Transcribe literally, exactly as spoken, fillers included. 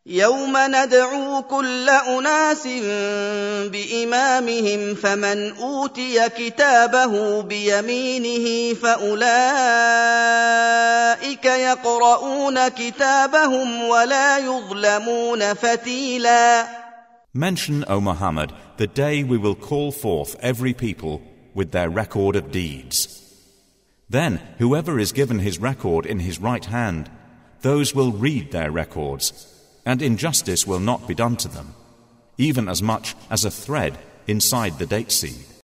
يوم ندعو كل أناس بإمامهم فمن أوتي كتابه بيمينه فأولئك يقرؤون كتابهم ولا يظلمون فتيلا. Mention, O Muhammad, the day we will call forth every people with their record of deeds. Then whoever is given his record in his right hand, those will read their records, and injustice will not be done to them, even as much as a thread inside the date seed.